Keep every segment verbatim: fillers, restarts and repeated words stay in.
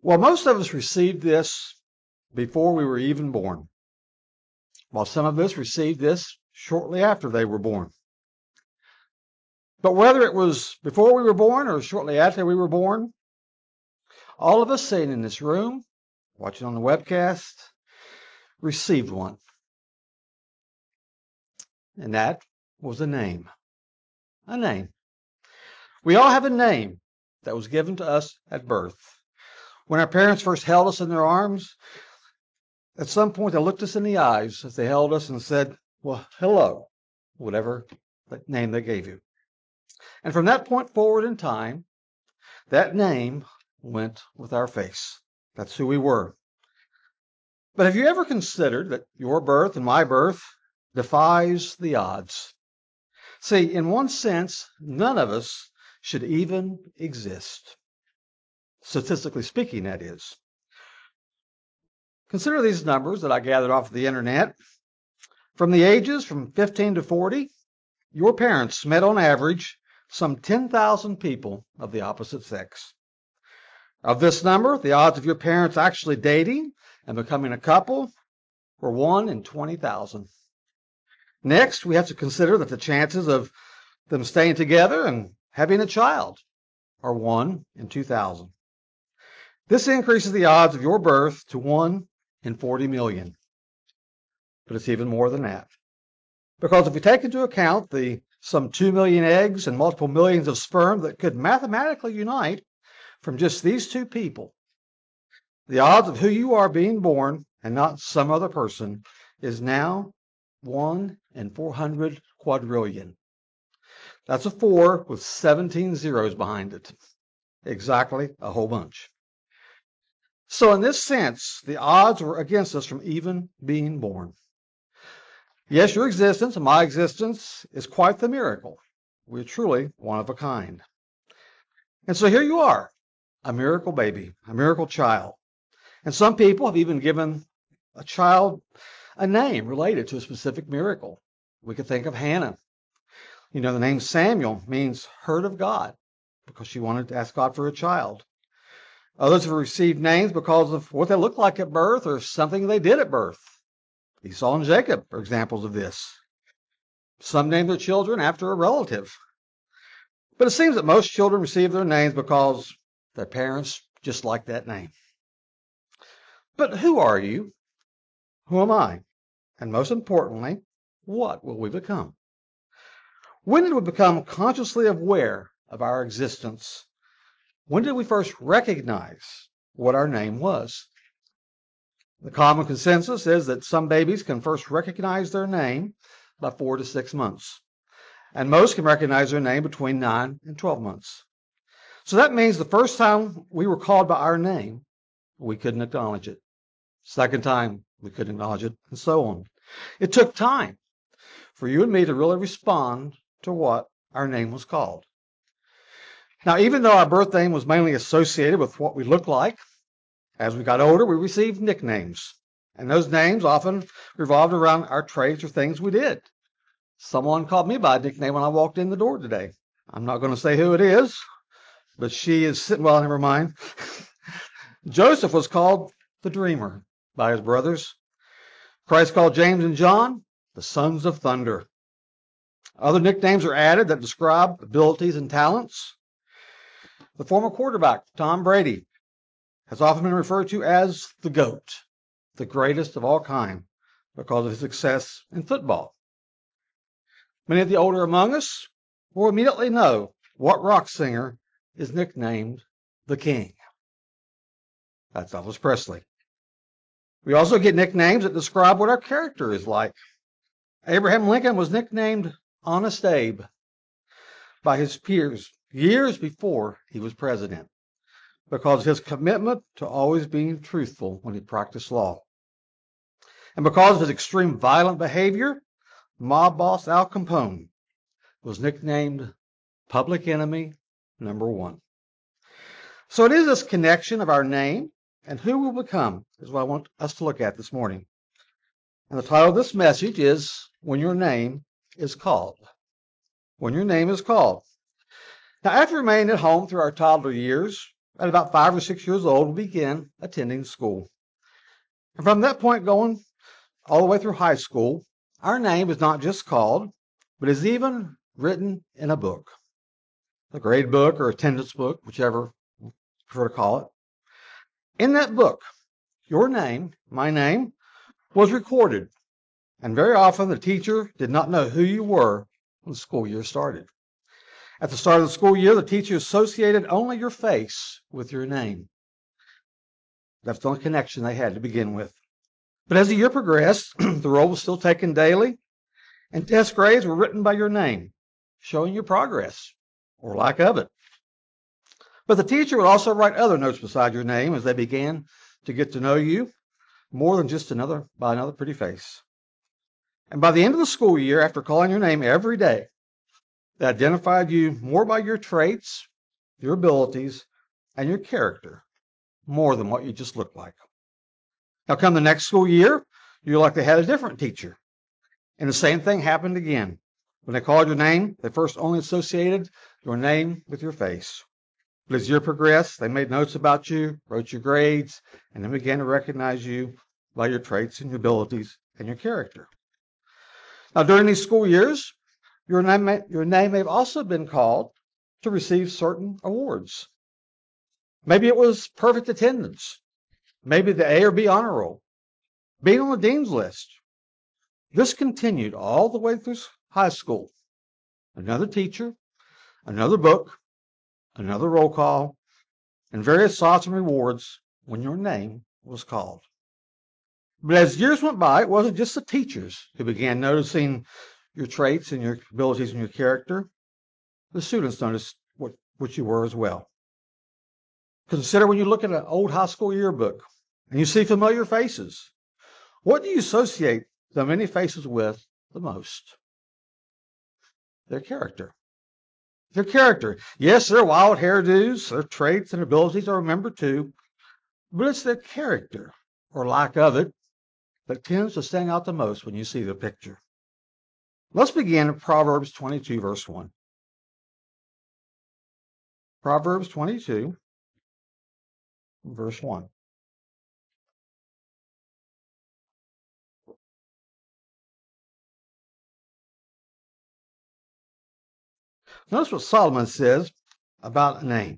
Well, most of us received this before we were even born, while some of us received this shortly after they were born. But whether it was before we were born or shortly after we were born, all of us sitting in this room, watching on the webcast, received one. And that was a name. A name. We all have a name that was given to us at birth. When our parents first held us in their arms, at some point they looked us in the eyes as they held us and said, well, hello, whatever name they gave you. And from that point forward in time, that name went with our face. That's who we were. But have you ever considered that your birth and my birth defies the odds? See, in one sense, none of us should even exist. Statistically speaking, that is. Consider these numbers that I gathered off the internet. From the ages from fifteen to forty, your parents met on average some ten thousand people of the opposite sex. Of this number, the odds of your parents actually dating and becoming a couple were one in twenty thousand. Next, we have to consider that the chances of them staying together and having a child are one in two thousand. This increases the odds of your birth to one in forty million. But it's even more than that. Because if you take into account the some two million eggs and multiple millions of sperm that could mathematically unite from just these two people, the odds of who you are being born and not some other person is now one in four hundred quadrillion. That's a four with seventeen zeros behind it. Exactly a whole bunch. So in this sense, the odds were against us from even being born. Yes, your existence and my existence is quite the miracle. We're truly one of a kind. And so here you are, a miracle baby, a miracle child. And some people have even given a child a name related to a specific miracle. We could think of Hannah. You know, the name Samuel means heard of God because she wanted to ask God for a child. Others have received names because of what they looked like at birth or something they did at birth. Esau and Jacob are examples of this. Some name their children after a relative. But it seems that most children receive their names because their parents just like that name. But who are you? Who am I? And most importantly, what will we become? When did we become consciously aware of our existence? When did we first recognize what our name was? The common consensus is that some babies can first recognize their name by four to six months. And most can recognize their name between nine and twelve months. So that means the first time we were called by our name, we couldn't acknowledge it. Second time, we couldn't acknowledge it, and so on. It took time for you and me to really respond to what our name was called. Now, even though our birth name was mainly associated with what we looked like, as we got older, we received nicknames. And those names often revolved around our traits or things we did. Someone called me by a nickname when I walked in the door today. I'm not going to say who it is, but she is sitting, well, never mind. Joseph was called the Dreamer by his brothers. Christ called James and John the sons of thunder. Other nicknames are added that describe abilities and talents. The former quarterback, Tom Brady, has often been referred to as the GOAT, the greatest of all kind, because of his success in football. Many of the older among us will immediately know what rock singer is nicknamed the King. That's Elvis Presley. We also get nicknames that describe what our character is like. Abraham Lincoln was nicknamed Honest Abe by his peers years before he was president because of his commitment to always being truthful when he practiced law. And because of his extreme violent behavior, mob boss Al Capone was nicknamed Public Enemy Number One. So it is this connection of our name and who we'll become is what I want us to look at this morning. And the title of this message is When Your Name is Called. When your name is called. Now, after remaining at home through our toddler years, at about five or six years old, we begin attending school. And from that point going all the way through high school, our name is not just called, but is even written in a book, a grade book or attendance book, whichever you prefer to call it. In that book, your name, my name, was recorded. And very often the teacher did not know who you were when the school year started. At the start of the school year, the teacher associated only your face with your name. That's the only connection they had to begin with. But as the year progressed, the roll was still taken daily, and test grades were written by your name, showing your progress or lack of it. But the teacher would also write other notes beside your name as they began to get to know you more than just another by another pretty face. And by the end of the school year, after calling your name every day, they identified you more by your traits, your abilities, and your character, more than what you just looked like. Now, come the next school year, you're like they had a different teacher. And the same thing happened again. When they called your name, they first only associated your name with your face. But as the year progressed, they made notes about you, wrote your grades, and then began to recognize you by your traits and your abilities and your character. Now, during these school years, your name, may, your name may have also been called to receive certain awards. Maybe it was perfect attendance. Maybe the A or B honor roll. Being on the dean's list. This continued all the way through high school. Another teacher, another book, another roll call, and various thoughts and rewards when your name was called. But as years went by, it wasn't just the teachers who began noticing your traits and your abilities and your character. The students noticed what, what you were as well. Consider when you look at an old high school yearbook and you see familiar faces. What do you associate the many faces with the most? Their character. Their character. Yes, their wild hairdos, their traits and abilities are remembered too, but it's their character, or lack of it, that tends to stand out the most when you see the picture. Let's begin in Proverbs twenty-two, verse one. Proverbs twenty-two, verse one. Notice what Solomon says about a name.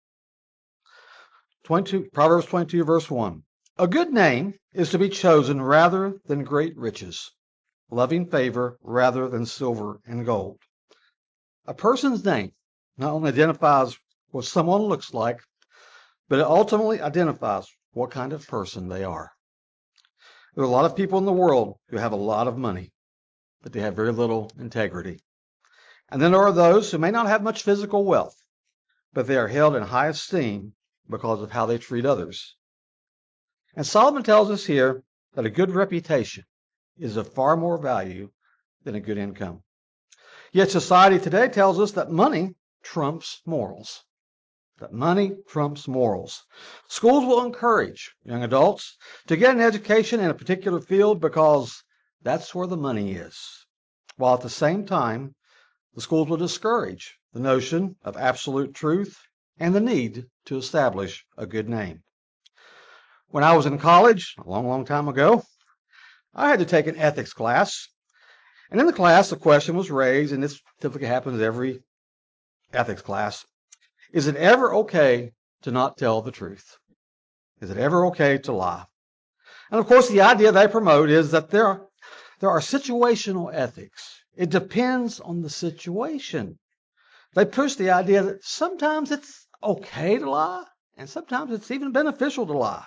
twenty-two, Proverbs twenty-two, verse one. A good name is to be chosen rather than great riches, loving favor rather than silver and gold. A person's name not only identifies what someone looks like, but it ultimately identifies what kind of person they are. There are a lot of people in the world who have a lot of money, but they have very little integrity. And then there are those who may not have much physical wealth, but they are held in high esteem because of how they treat others. And Solomon tells us here that a good reputation is of far more value than a good income. Yet society today tells us that money trumps morals. That money trumps morals. Schools will encourage young adults to get an education in a particular field because that's where the money is. While at the same time, the schools will discourage the notion of absolute truth and the need to establish a good name. When I was in college, a long, long time ago, I had to take an ethics class. And in the class, the question was raised, and this typically happens every ethics class. Is it ever okay to not tell the truth? Is it ever okay to lie? And of course, the idea they promote is that there are, there are situational ethics. It depends on the situation. They push the idea that sometimes it's okay to lie, and sometimes it's even beneficial to lie.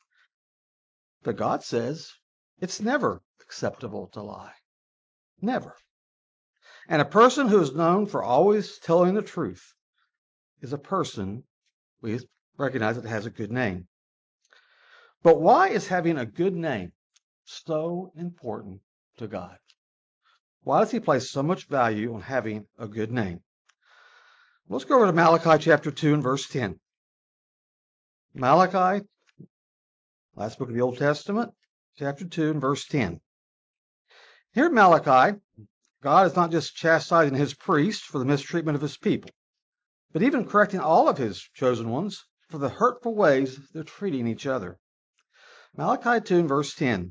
But God says it's never acceptable to lie. Never. And a person who is known for always telling the truth is a person we recognize that has a good name. But why is having a good name so important to God? Why does he place so much value on having a good name? Let's go over to Malachi chapter two and verse ten. Malachi, last book of the Old Testament, chapter two and verse ten. Here in Malachi, God is not just chastising his priests for the mistreatment of his people, but even correcting all of his chosen ones for the hurtful ways they're treating each other. Malachi two and verse ten.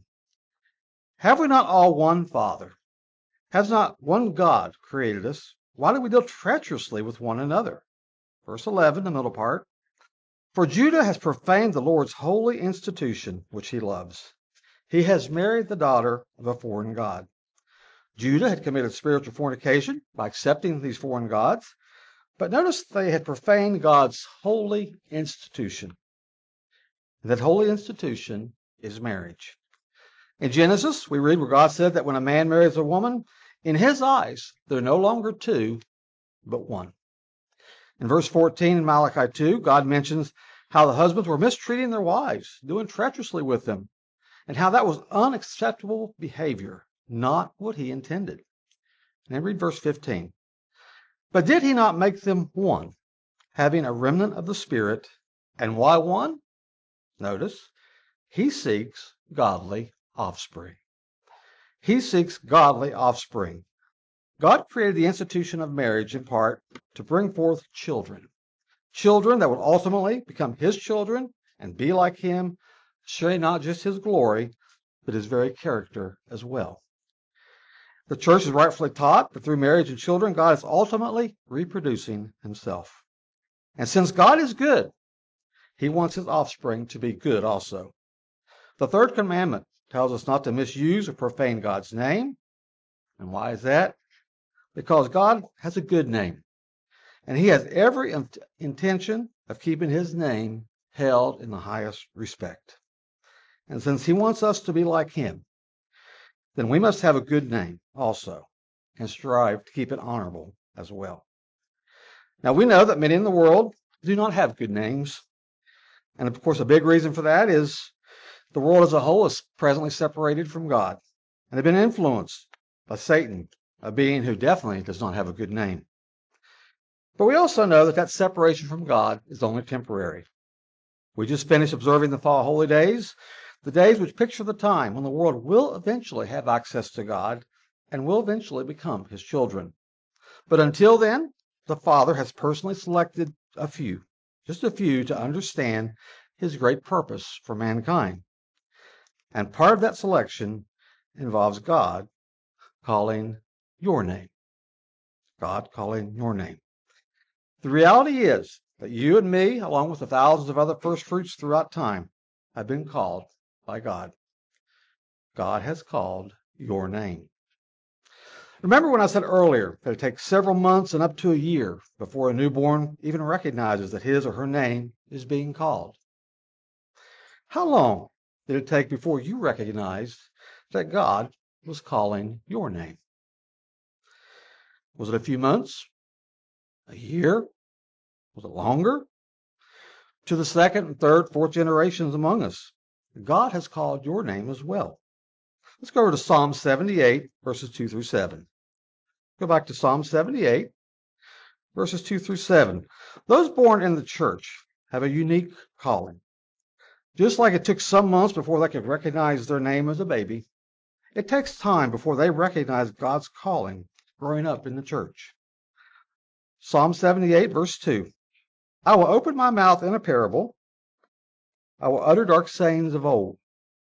Have we not all one Father? Has not one God created us? Why do we deal treacherously with one another? Verse eleven, the middle part. For Judah has profaned the Lord's holy institution, which he loves. He has married the daughter of a foreign god. Judah had committed spiritual fornication by accepting these foreign gods, but notice they had profaned God's holy institution. That holy institution is marriage. In Genesis, we read where God said that when a man marries a woman, in his eyes, they're no longer two, but one. In verse fourteen in Malachi two, God mentions how the husbands were mistreating their wives, doing treacherously with them, and how that was unacceptable behavior, not what he intended. And then read verse fifteen. But did he not make them one, having a remnant of the Spirit? And why one? Notice, he seeks godly offspring. He seeks godly offspring. God created the institution of marriage in part to bring forth children. Children that would ultimately become his children and be like him, sharing not just his glory, but his very character as well. The church is rightfully taught that through marriage and children, God is ultimately reproducing himself. And since God is good, he wants his offspring to be good also. The third commandment tells us not to misuse or profane God's name. And why is that? Because God has a good name. And he has every intention of keeping his name held in the highest respect. And since he wants us to be like him, then we must have a good name also and strive to keep it honorable as well. Now, we know that many in the world do not have good names. And of course, a big reason for that is the world as a whole is presently separated from God and have been influenced by Satan, a being who definitely does not have a good name. But we also know that that separation from God is only temporary. We just finished observing the fall holy days, the days which picture the time when the world will eventually have access to God and will eventually become his children. But until then, the Father has personally selected a few, just a few, to understand his great purpose for mankind. And part of that selection involves God calling your name. God calling your name. The reality is that you and me, along with the thousands of other first fruits throughout time, have been called by God. God has called your name. Remember when I said earlier that it takes several months and up to a year before a newborn even recognizes that his or her name is being called? How long did it take before you recognized that God was calling your name? Was it a few months? A year? Was it longer? To the second and third, fourth generations among us, God has called your name as well. Let's go over to Psalm seventy-eight, verses two through seven. Go back to Psalm seventy-eight, verses two through seven. Those born in the church have a unique calling. Just like it took some months before they could recognize their name as a baby, it takes time before they recognize God's calling growing up in the church. Psalm seventy-eight, verse two. I will open my mouth in a parable. I will utter dark sayings of old.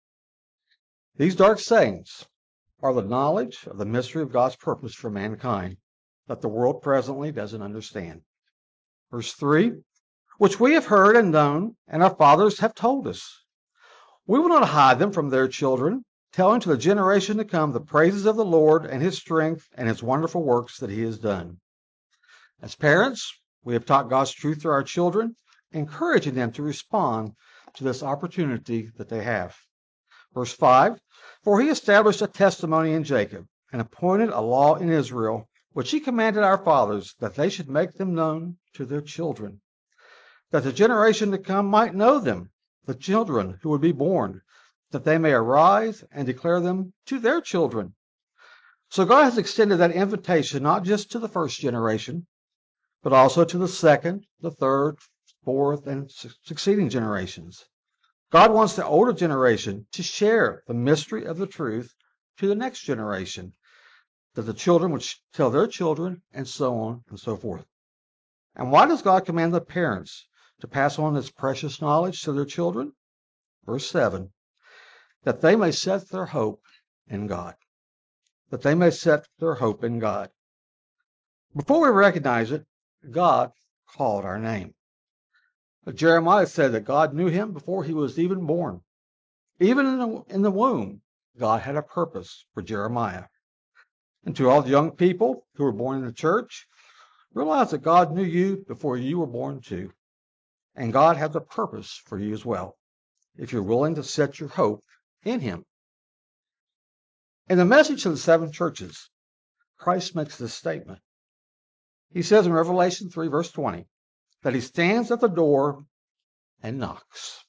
These dark sayings are the knowledge of the mystery of God's purpose for mankind that the world presently doesn't understand. Verse three, which we have heard and known, and our fathers have told us. We will not hide them from their children, telling to the generation to come the praises of the Lord and his strength and his wonderful works that he has done. As parents, we have taught God's truth to our children, encouraging them to respond to this opportunity that they have. Verse five, for he established a testimony in Jacob and appointed a law in Israel, which he commanded our fathers that they should make them known to their children, that the generation to come might know them, the children who would be born, that they may arise and declare them to their children. So God has extended that invitation not just to the first generation, but also to the second, the third, fourth, and succeeding generations. God wants the older generation to share the mystery of the truth to the next generation, that the children would tell their children, and so on and so forth. And why does God command the parents to pass on this precious knowledge to their children? Verse seven, that they may set their hope in God. That they may set their hope in God. Before we recognize it, God called our name. But Jeremiah said that God knew him before he was even born. Even in the, in the womb, God had a purpose for Jeremiah. And to all the young people who were born in the church, realize that God knew you before you were born too. And God has a purpose for you as well, if you're willing to set your hope in him. In the message to the seven churches, Christ makes this statement. He says in Revelation three, verse twenty, that he stands at the door and knocks.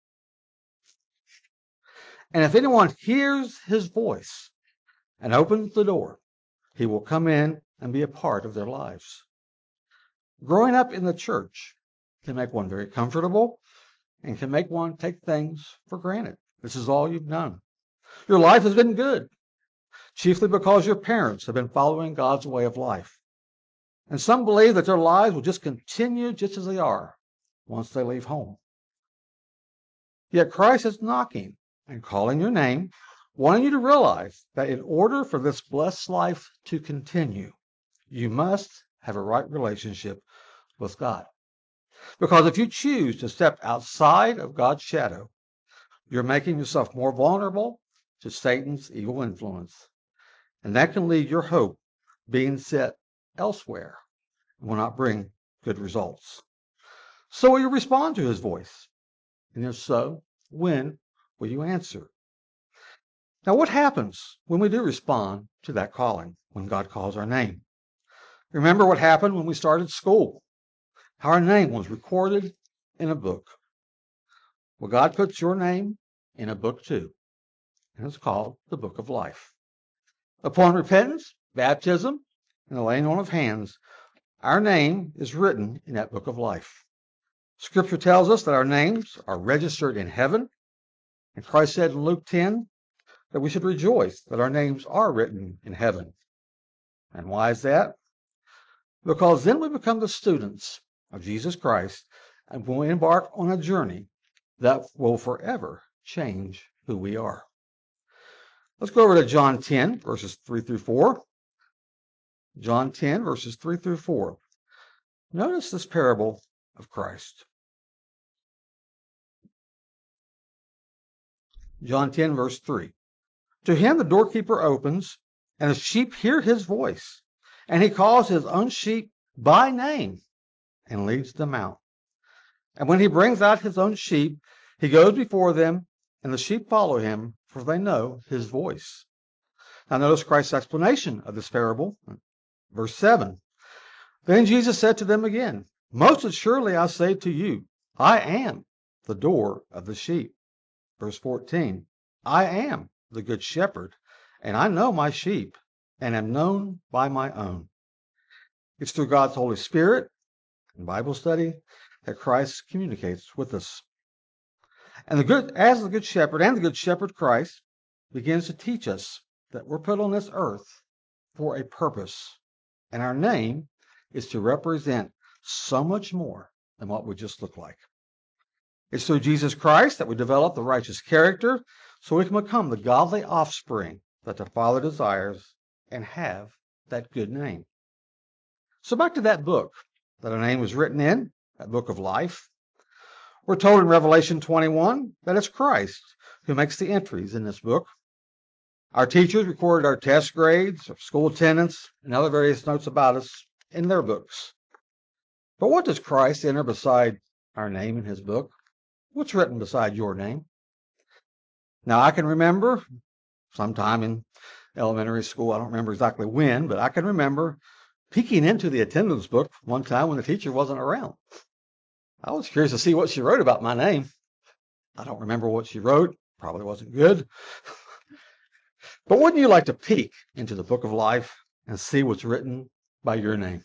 And if anyone hears his voice and opens the door, he will come in and be a part of their lives. Growing up in the church can make one very comfortable and can make one take things for granted. This is all you've known. Your life has been good, chiefly because your parents have been following God's way of life. And some believe that their lives will just continue just as they are once they leave home. Yet Christ is knocking and calling your name, wanting you to realize that in order for this blessed life to continue, you must have a right relationship with God. Because if you choose to step outside of God's shadow, you're making yourself more vulnerable to Satan's evil influence. And that can leave your hope being set elsewhere and will not bring good results. So will you respond to his voice? And if so, when will you answer? Now, what happens when we do respond to that calling, when God calls our name? Remember what happened when we started school, how our name was recorded in a book. Well, God puts your name in a book too, and it's called the Book of Life. Upon repentance, baptism, and the laying on of hands, our name is written in that Book of Life. Scripture tells us that our names are registered in heaven, and Christ said in Luke ten that we should rejoice that our names are written in heaven. And why is that? Because then we become the students of Jesus Christ and we'll embark on a journey that will forever change who we are. Let's go over to John ten, verses three through four. John ten, verses three through four. Notice this parable of Christ. John ten, verse three. To him the doorkeeper opens, and the sheep hear his voice, and he calls his own sheep by name and leads them out. And when he brings out his own sheep, he goes before them, and the sheep follow him, for they know his voice. Now notice Christ's explanation of this parable. Verse seven. Then Jesus said to them again, most assuredly I say to you, I am the door of the sheep. Verse fourteen. I am the good shepherd, and I know my sheep, and am known by my own. It's through God's Holy Spirit and Bible study that Christ communicates with us. And the good, as the good shepherd and the good shepherd Christ begins to teach us that we're put on this earth for a purpose. And our name is to represent so much more than what we just look like. It's through Jesus Christ that we develop the righteous character so we can become the godly offspring that the Father desires and have that good name. So back to that book that our name was written in, that book of life. We're told in Revelation twenty-one that it's Christ who makes the entries in this book. Our teachers recorded our test grades, our school attendance, and other various notes about us in their books. But what does Christ enter beside our name in his book? What's written beside your name? Now, I can remember sometime in elementary school, I don't remember exactly when, but I can remember peeking into the attendance book one time when the teacher wasn't around. I was curious to see what she wrote about my name. I don't remember what she wrote. Probably wasn't good. But wouldn't you like to peek into the book of life and see what's written by your name?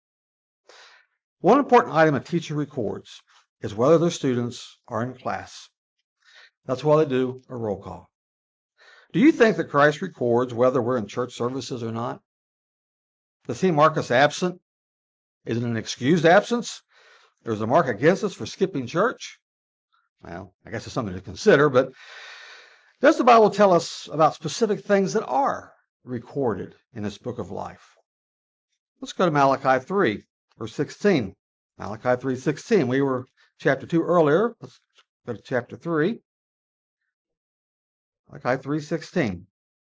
One important item a teacher records is whether their students are in class. That's why they do a roll call. Do you think that Christ records whether we're in church services or not? Does he mark us absent? Is it an excused absence? There's a mark against us for skipping church. Well, I guess it's something to consider, but does the Bible tell us about specific things that are recorded in this book of life? Let's go to Malachi three, verse sixteen. Malachi three sixteen. We were chapter two earlier. Let's go to chapter three. Malachi three sixteen.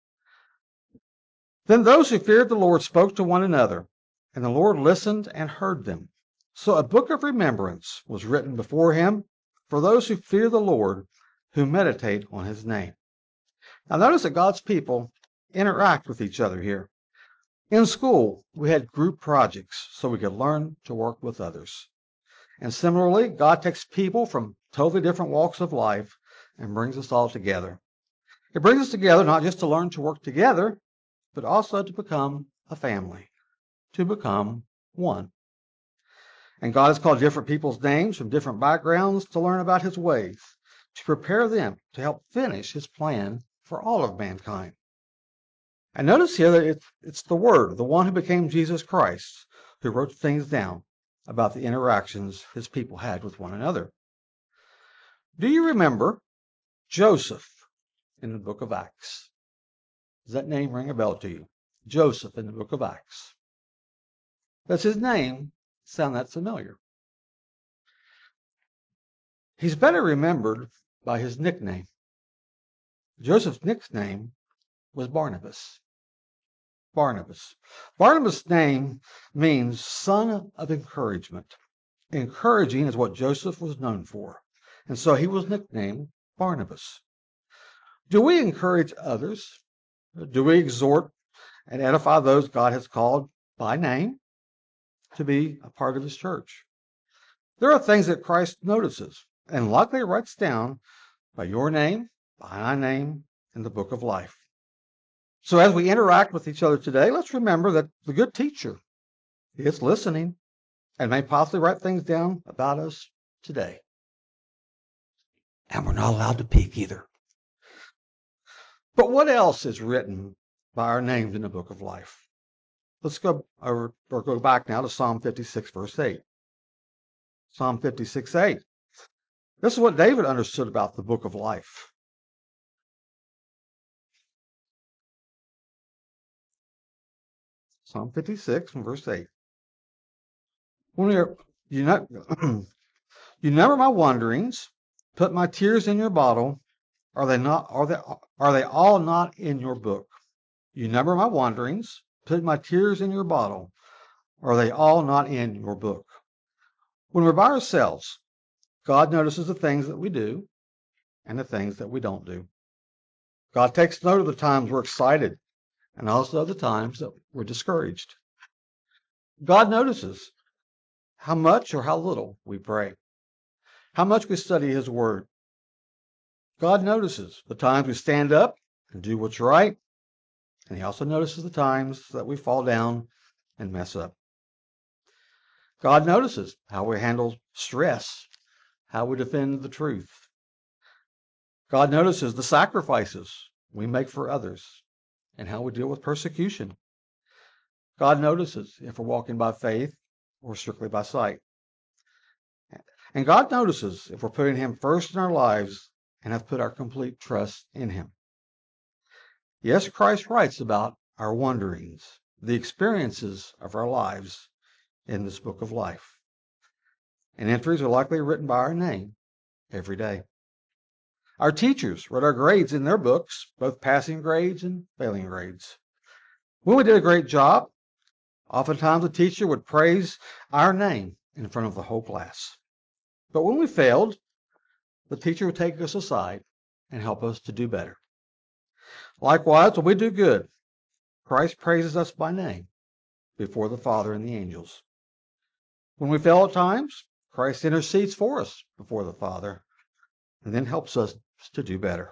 Then those who feared the Lord spoke to one another, and the Lord listened and heard them. So a book of remembrance was written before him for those who fear the Lord, who meditate on his name. Now notice that God's people interact with each other here. In school, we had group projects so we could learn to work with others. And similarly, God takes people from totally different walks of life and brings us all together. It brings us together not just to learn to work together, but also to become a family, to become one. And God has called different people's names from different backgrounds to learn about his ways, to prepare them to help finish his plan for all of mankind. And notice here that it's, it's the Word, the one who became Jesus Christ, who wrote things down about the interactions his people had with one another. Do you remember Joseph in the book of Acts? Does that name ring a bell to you? Joseph in the book of Acts. Does his name sound that familiar? He's better remembered by his nickname. Joseph's nickname was Barnabas. Barnabas. Barnabas' name means son of encouragement. Encouraging is what Joseph was known for, and so he was nicknamed Barnabas. Do we encourage others? Do we exhort and edify those God has called by name to be a part of his church? There are things that Christ notices and likely writes down by your name, by my name, in the book of life. So as we interact with each other today, let's remember that the good teacher is listening and may possibly write things down about us today. And we're not allowed to peek either. But what else is written by our names in the book of life? Let's go over, or go back now to Psalm fifty-six, verse eight. Psalm fifty-six, eight. This is what David understood about the book of life. Psalm fifty-six, verse eight. When we are, you know, you number my wanderings, put my tears in your bottle. Are they not? Are they? Are they all not in your book? You number my wanderings, put my tears in your bottle. Are they all not in your book? When we're by ourselves, God notices the things that we do and the things that we don't do. God takes note of the times we're excited and also the times that we're discouraged. God notices how much or how little we pray, how much we study his word. God notices the times we stand up and do what's right, and he also notices the times that we fall down and mess up. God notices how we handle stress, how we defend the truth. God notices the sacrifices we make for others and how we deal with persecution. God notices if we're walking by faith or strictly by sight. And God notices if we're putting him first in our lives and have put our complete trust in him. Yes, Christ writes about our wanderings, the experiences of our lives in this book of life. And entries are likely written by our name every day. Our teachers wrote our grades in their books, both passing grades and failing grades. When we did a great job, oftentimes the teacher would praise our name in front of the whole class. But when we failed, the teacher would take us aside and help us to do better. Likewise, when we do good, Christ praises us by name before the Father and the angels. When we fail at times, Christ intercedes for us before the Father and then helps us to do better.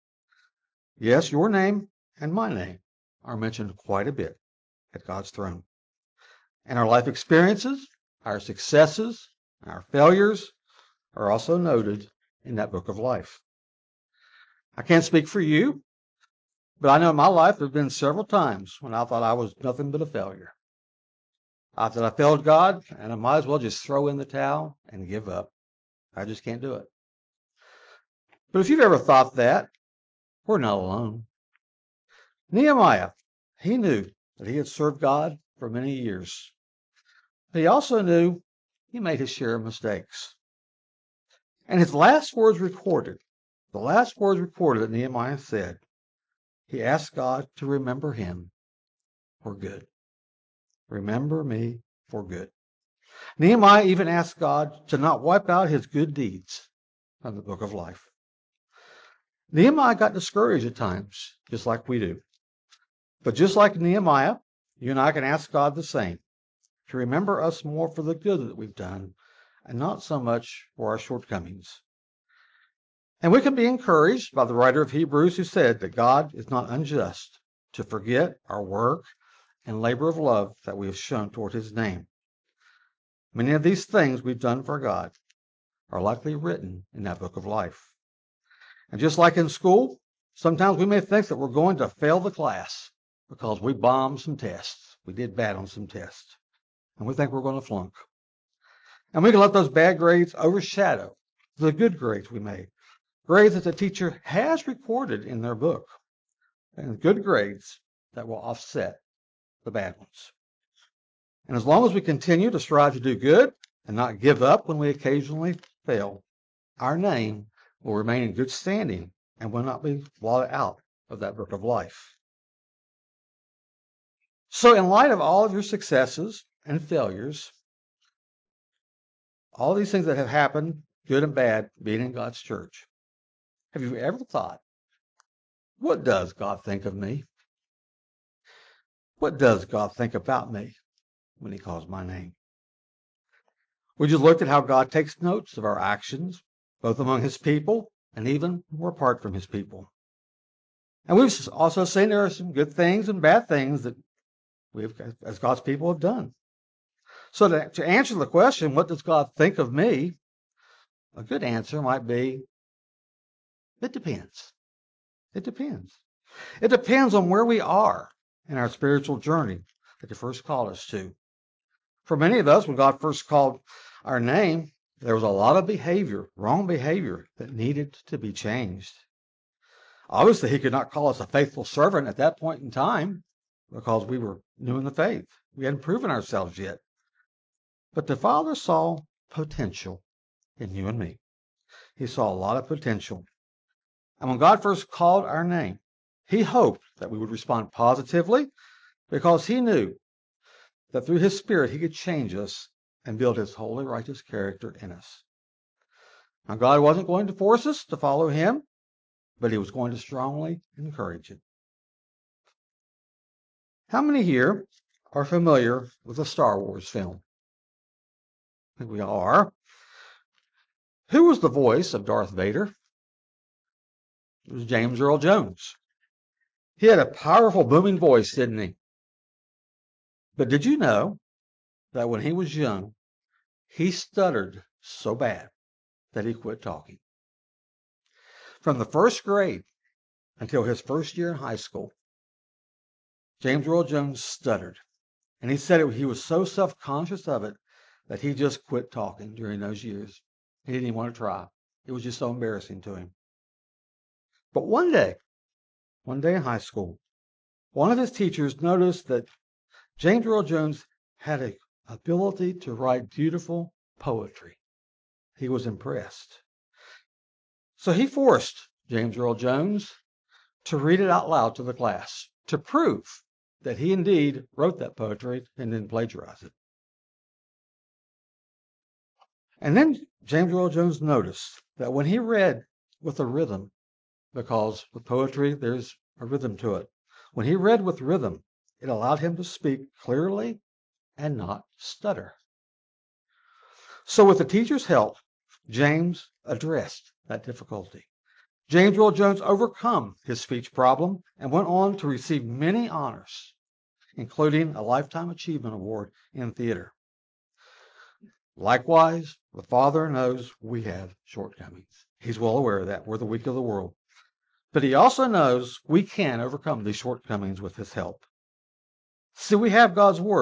Yes, your name and my name are mentioned quite a bit at God's throne. And our life experiences, our successes, our failures are also noted in that book of life. I can't speak for you, but I know in my life there have been several times when I thought I was nothing but a failure. I thought I failed God, and I might as well just throw in the towel and give up. I just can't do it. But if you've ever thought that, we're not alone. Nehemiah, he knew that he had served God for many years. But he also knew he made his share of mistakes. And his last words recorded, the last words recorded that Nehemiah said, he asked God to remember him for good. Remember me for good. Nehemiah even asked God to not wipe out his good deeds from the book of life. Nehemiah got discouraged at times, just like we do. But just like Nehemiah, you and I can ask God the same, to remember us more for the good that we've done and not so much for our shortcomings. And we can be encouraged by the writer of Hebrews who said that God is not unjust to forget our work and labor of love that we have shown toward his name. Many of these things we've done for God are likely written in that book of life. And just like in school, sometimes we may think that we're going to fail the class because we bombed some tests. We did bad on some tests. And we think we're going to flunk. And we can let those bad grades overshadow the good grades we made. Grades that the teacher has recorded in their book. And good grades that will offset the bad ones. And as long as we continue to strive to do good and not give up when we occasionally fail, our name will remain in good standing and will not be blotted out of that book of life. So in light of all of your successes and failures, all these things that have happened, good and bad, being in God's church, have you ever thought, what does God think of me? What does God think about me when he calls my name? We just looked at how God takes notes of our actions, both among his people and even when we're apart from his people. And we've also seen there are some good things and bad things that we as God's people have done. So to, to answer the question, what does God think of me? A good answer might be, it depends. It depends. It depends on where we are in our spiritual journey that he first called us to. For many of us, when God first called our name, there was a lot of behavior, wrong behavior, that needed to be changed. Obviously, he could not call us a faithful servant at that point in time because we were new in the faith. We hadn't proven ourselves yet. But the Father saw potential in you and me. He saw a lot of potential. And when God first called our name, he hoped that we would respond positively because he knew that through his Spirit he could change us and build his holy, righteous character in us. Now, God wasn't going to force us to follow him, but he was going to strongly encourage it. How many here are familiar with the Star Wars film? I think we all are. Who was the voice of Darth Vader? It was James Earl Jones. He had a powerful, booming voice, didn't he? But did you know that when he was young, he stuttered so bad that he quit talking? From the first grade until his first year in high school, James Earl Jones stuttered. And he said it, he was so self-conscious of it that he just quit talking during those years. He didn't even want to try. It was just so embarrassing to him. But one day, one day in high school, one of his teachers noticed that James Earl Jones had an ability to write beautiful poetry. He was impressed. So he forced James Earl Jones to read it out loud to the class to prove that he indeed wrote that poetry and didn't plagiarize it. And then James Earl Jones noticed that when he read with a rhythm, because with poetry there's a rhythm to it, when he read with rhythm, it allowed him to speak clearly and not stutter. So with the teacher's help, James addressed that difficulty. James Earl Jones overcome his speech problem and went on to receive many honors, including a Lifetime Achievement Award in theater. Likewise, the Father knows we have shortcomings. He's well aware of that. We're the weak of the world. But he also knows we can overcome these shortcomings with his help. See, we have God's Word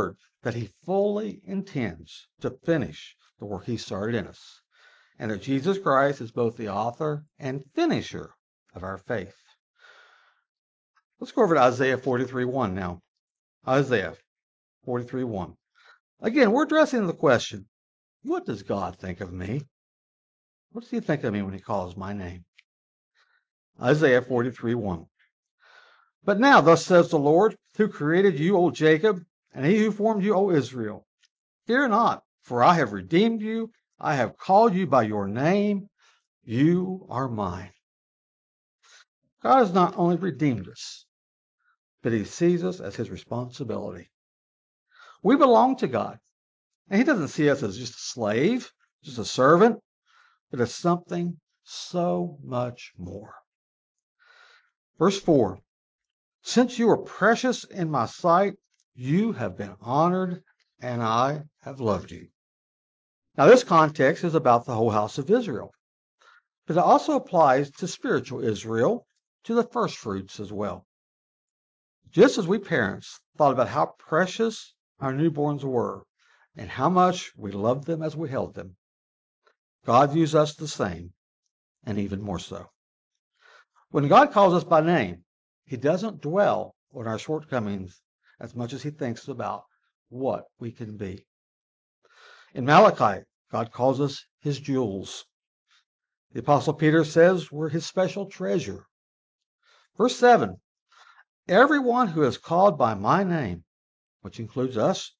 that he fully intends to finish the work he started in us, and that Jesus Christ is both the author and finisher of our faith. Let's go over to Isaiah forty-three one now. Isaiah forty-three one. Again, we're addressing the question, what does God think of me? What does he think of me when he calls my name? Isaiah forty-three one. But now, thus says the Lord, who created you, O Jacob, and he who formed you, O Israel. Fear not, for I have redeemed you. I have called you by your name. You are mine. God has not only redeemed us, but he sees us as his responsibility. We belong to God, and he doesn't see us as just a slave, just a servant, but as something so much more. Verse four, since you are precious in my sight, you have been honored, and I have loved you. Now, this context is about the whole house of Israel, but it also applies to spiritual Israel, to the first fruits as well. Just as we parents thought about how precious our newborns were and how much we loved them as we held them, God views us the same, and even more so. When God calls us by name, he doesn't dwell on our shortcomings as much as he thinks about what we can be. In Malachi, God calls us his jewels. The Apostle Peter says we're his special treasure. Verse seven, everyone who is called by my name, which includes us,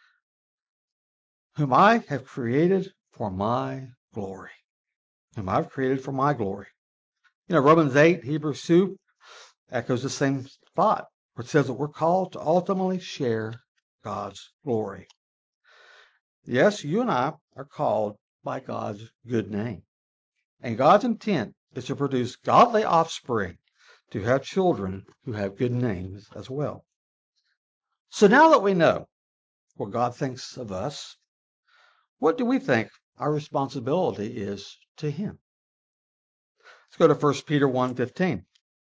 whom I have created for my glory. Whom I've created for my glory. You know, Romans eight, Hebrews two echoes the same thought, where it says that we're called to ultimately share God's glory. Yes, you and I are called by God's good name. And God's intent is to produce godly offspring, to have children who have good names as well. So now that we know what God thinks of us, what do we think our responsibility is to him? Let's go to First Peter one fifteen.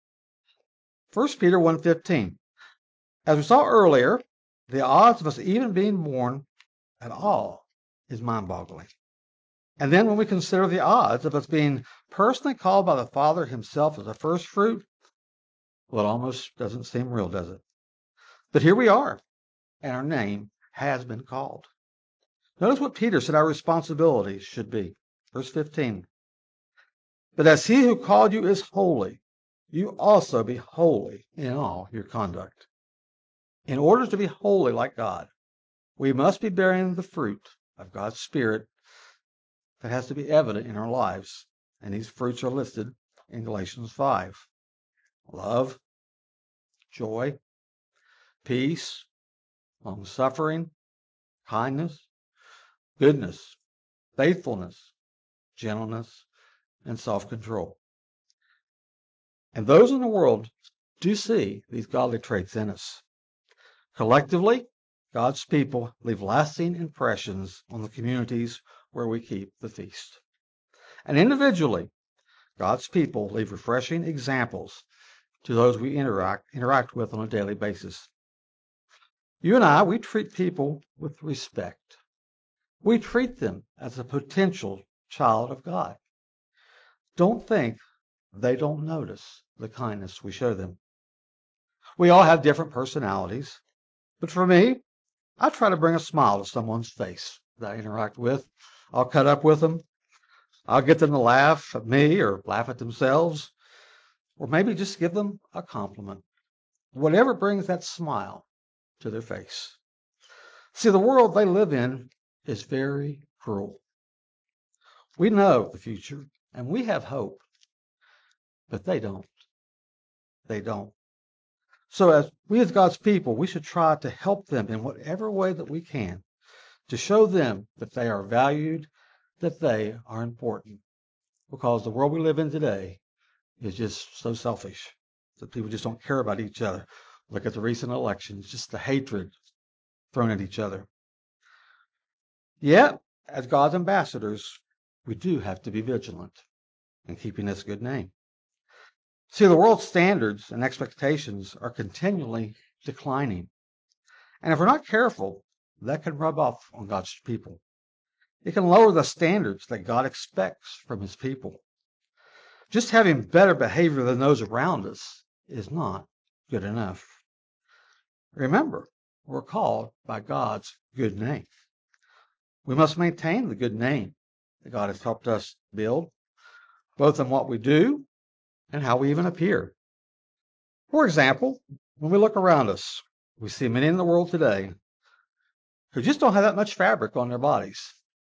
First Peter one fifteen. As we saw earlier, the odds of us even being born at all is mind-boggling. And then when we consider the odds of us being personally called by the Father himself as a first fruit, well, it almost doesn't seem real, does it? But here we are, and our name has been called. Notice what Peter said our responsibility should be. Verse fifteen. But as he who called you is holy, you also be holy in all your conduct. In order to be holy like God, we must be bearing the fruit of God's Spirit that has to be evident in our lives. And these fruits are listed in Galatians five. Love, joy, peace, long-suffering, kindness, goodness, faithfulness, gentleness, and self-control. And those in the world do see these godly traits in us. Collectively, God's people leave lasting impressions on the communities where we keep the feast. And individually, God's people leave refreshing examples to those we interact, interact with on a daily basis. You and I, we treat people with respect. We treat them as a potential child of God. Don't think they don't notice the kindness we show them. We all have different personalities, but for me, I try to bring a smile to someone's face that I interact with. I'll cut up with them. I'll get them to laugh at me or laugh at themselves, or maybe just give them a compliment. Whatever brings that smile to their face. See, the world they live in is very cruel. We know the future, and we have hope, but they don't. They don't. So as we as God's people, we should try to help them in whatever way that we can to show them that they are valued, that they are important. Because the world we live in today is just so selfish that people just don't care about each other. Look at the recent elections, just the hatred thrown at each other. Yet, as God's ambassadors, we do have to be vigilant in keeping this good name. See, the world's standards and expectations are continually declining. And if we're not careful, that can rub off on God's people. It can lower the standards that God expects from his people. Just having better behavior than those around us is not good enough. Remember, we're called by God's good name. We must maintain the good name that God has helped us build, both in what we do and how we even appear. For example, when we look around us, we see many in the world today who just don't have that much fabric on their bodies.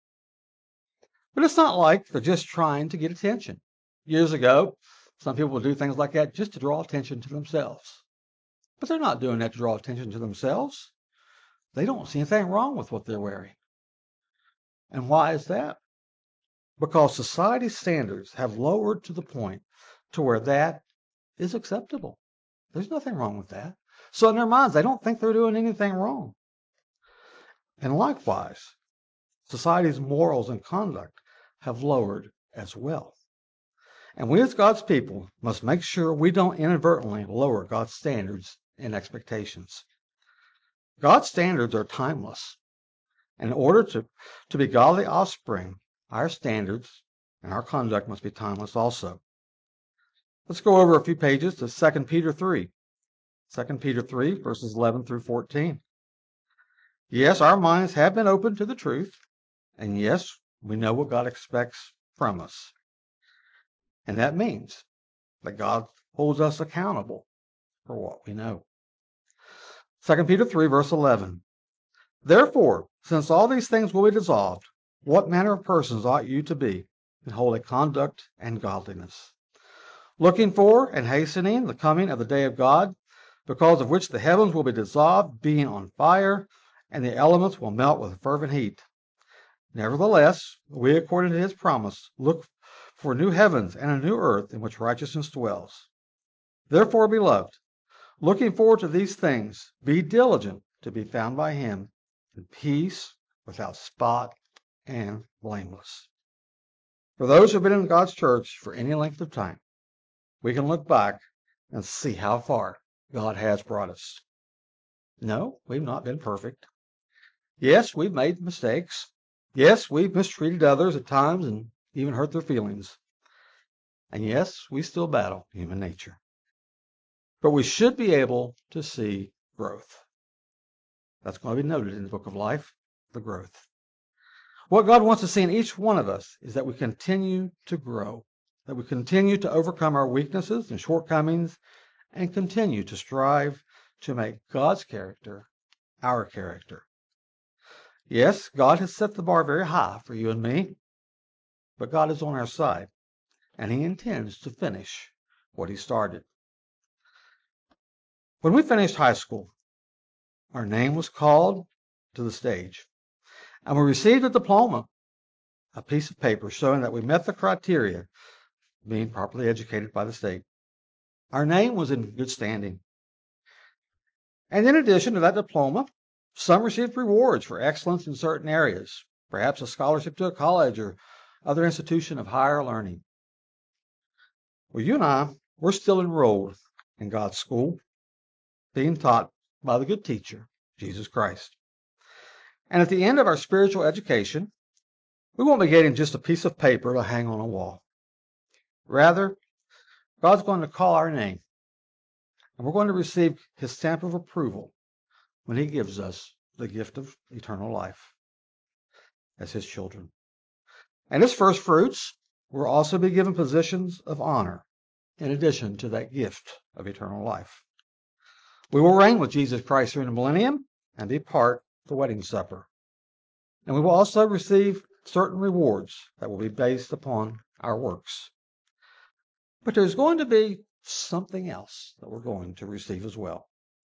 But it's not like they're just trying to get attention. Years ago, some people would do things like that just to draw attention to themselves. But they're not doing that to draw attention to themselves. They don't see anything wrong with what they're wearing. And why is that? Because society's standards have lowered to the point to where that is acceptable. There's nothing wrong with that. So in their minds, they don't think they're doing anything wrong. And likewise, society's morals and conduct have lowered as well. And we as God's people must make sure we don't inadvertently lower God's standards and expectations. God's standards are timeless. In order to, to be godly offspring, our standards and our conduct must be timeless also. Let's go over a few pages to Second Peter three. Second Peter three, verses eleven through fourteen. Yes, our minds have been opened to the truth, and yes, we know what God expects from us. And that means that God holds us accountable for what we know. Second Peter three, verse eleven. Therefore, since all these things will be dissolved, what manner of persons ought you to be in holy conduct and godliness, looking for and hastening the coming of the day of God, because of which the heavens will be dissolved, being on fire, and the elements will melt with fervent heat. Nevertheless, we, according to his promise, look for new heavens and a new earth in which righteousness dwells. Therefore, beloved, looking forward to these things, be diligent to be found by him in peace, without spot, and blameless. For those who have been in God's church for any length of time, we can look back and see how far God has brought us. No, we've not been perfect. Yes, we've made mistakes. Yes, we've mistreated others at times and even hurt their feelings. And yes, we still battle human nature. But we should be able to see growth. That's going to be noted in the book of life, the growth. What God wants to see in each one of us is that we continue to grow, that we continue to overcome our weaknesses and shortcomings, and continue to strive to make God's character our character. Yes, God has set the bar very high for you and me, but God is on our side, and he intends to finish what he started. When we finished high school, our name was called to the stage, and we received a diploma, a piece of paper showing that we met the criteria being properly educated by the state. Our name was in good standing. And in addition to that diploma, some received rewards for excellence in certain areas, perhaps a scholarship to a college or other institution of higher learning. Well, you and I, we're still enrolled in God's school, being taught by the good teacher, Jesus Christ. And at the end of our spiritual education, we won't be getting just a piece of paper to hang on a wall. Rather, God's going to call our name, and we're going to receive his stamp of approval when he gives us the gift of eternal life as his children. And as first fruits, we'll also be given positions of honor in addition to that gift of eternal life. We will reign with Jesus Christ during the millennium and be part of the wedding supper. And we will also receive certain rewards that will be based upon our works. But there's going to be something else that we're going to receive as well.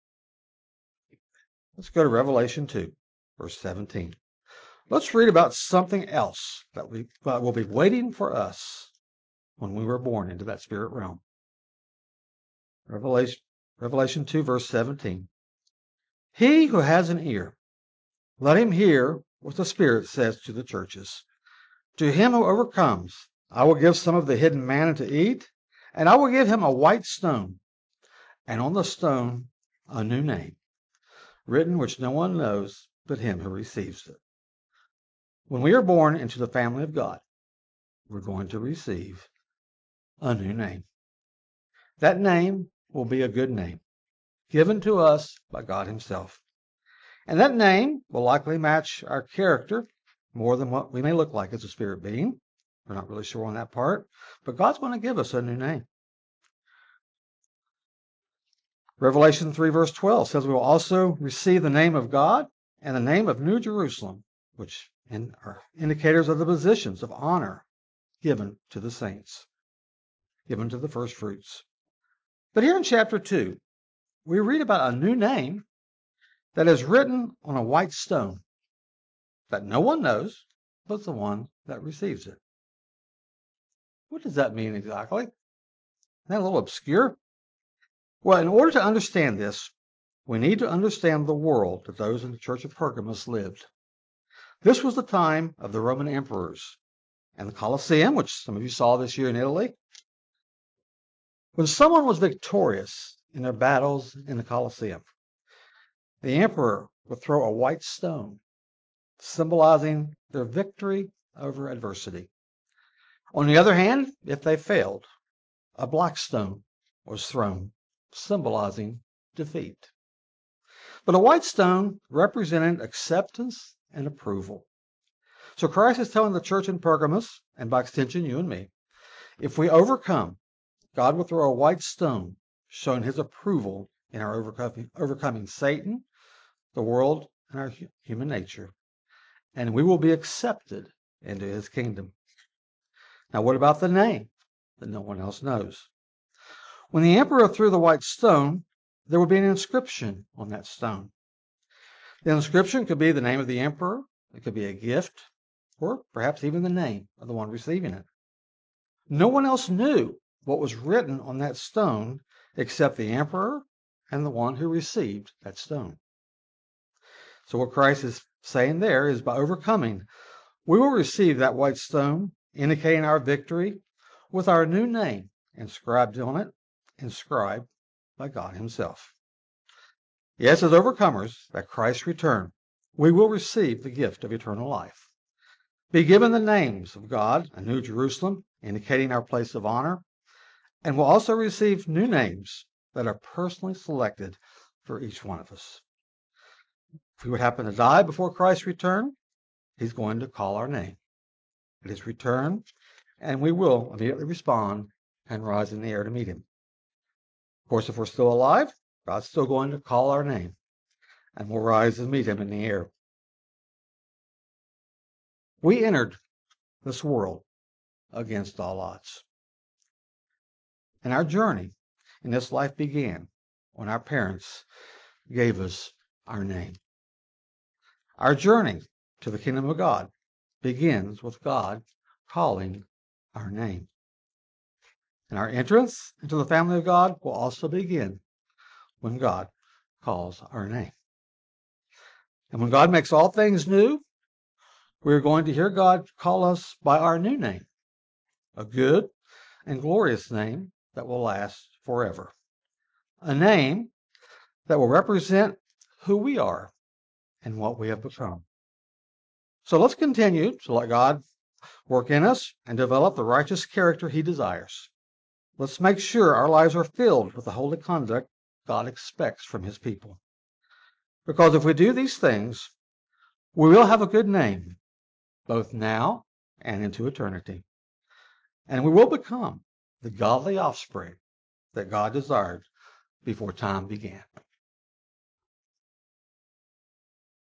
Let's go to Revelation two, verse seventeen. Let's read about something else that we, uh, will be waiting for us when we were born into that spirit realm. Revelation, Revelation two, verse seventeen. He who has an ear, let him hear what the Spirit says to the churches. To him who overcomes, I will give some of the hidden manna to eat, and I will give him a white stone, and on the stone a new name, written which no one knows but him who receives it. When we are born into the family of God, we're going to receive a new name. That name will be a good name, given to us by God himself. And that name will likely match our character more than what we may look like as a spirit being. We're not really sure on that part, but God's going to give us a new name. Revelation three verse twelve says we will also receive the name of God and the name of New Jerusalem, which are indicators of the positions of honor given to the saints, given to the first fruits. But here in chapter two, we read about a new name that is written on a white stone that no one knows but the one that receives it. What does that mean exactly? Isn't that a little obscure? Well, in order to understand this, we need to understand the world that those in the church of Pergamos lived. This was the time of the Roman emperors and the Colosseum, which some of you saw this year in Italy. When someone was victorious in their battles in the Colosseum, the emperor would throw a white stone, symbolizing their victory over adversity. On the other hand, if they failed, a black stone was thrown, symbolizing defeat. But a white stone represented acceptance and approval. So Christ is telling the church in Pergamos, and by extension you and me, if we overcome, God will throw a white stone showing his approval in our overcoming, overcoming Satan, the world, and our human nature. And we will be accepted into his kingdom. Now, what about the name that no one else knows? When the emperor threw the white stone, there would be an inscription on that stone. The inscription could be the name of the emperor, it could be a gift, or perhaps even the name of the one receiving it. No one else knew what was written on that stone except the emperor and the one who received that stone. So what Christ is saying there is by overcoming, we will receive that white stone, indicating our victory, with our new name inscribed on it, inscribed by God himself. Yes, as overcomers, at Christ's return, we will receive the gift of eternal life, be given the names of God, a New Jerusalem, indicating our place of honor, and will also receive new names that are personally selected for each one of us. If we would happen to die before Christ's return, he's going to call our name at his return, and we will immediately respond and rise in the air to meet him. Of course, if we're still alive, God's still going to call our name, and we'll rise and meet him in the air. We entered this world against all odds. And our journey in this life began when our parents gave us our name. Our journey to the kingdom of God begins with God calling our name. And our entrance into the family of God will also begin when God calls our name. And when God makes all things new, we're going to hear God call us by our new name, a good and glorious name that will last forever, a name that will represent who we are and what we have become. So let's continue to let God work in us and develop the righteous character he desires. Let's make sure our lives are filled with the holy conduct God expects from his people. Because if we do these things, we will have a good name, both now and into eternity. And we will become the godly offspring that God desired before time began.